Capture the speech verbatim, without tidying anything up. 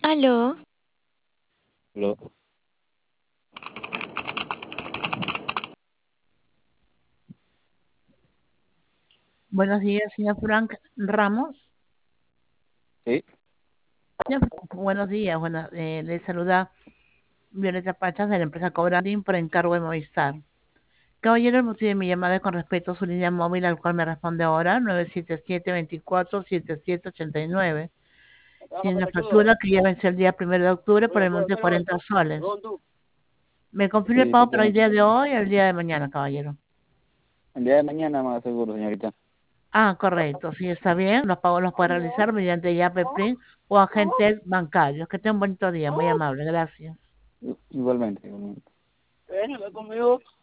Aló, Lo- Buenos días, señor Frank Ramos. Sí, Señor Frank, buenos días. Bueno, eh, le saluda Violeta Pachas de la empresa Cobranding por encargo de Movistar. Caballero, el motivo de mi llamada es con respecto a su línea móvil al cual me responde ahora, nueve siete siete, veinticuatro, setenta y siete ochenta y nueve. Tiene una factura que ya vence el día primero de octubre por el monto de cuarenta soles. ¿Me confirma el sí, pago sí para el tengo. día de hoy o el día de mañana, caballero? El día de mañana más seguro, señorita. Ah, correcto, sí, está bien. Los pagos los puede realizar mediante Yape Print o agentes bancarios. Que tenga un bonito día, muy amable, gracias. Igualmente, igualmente. Venga, conmigo.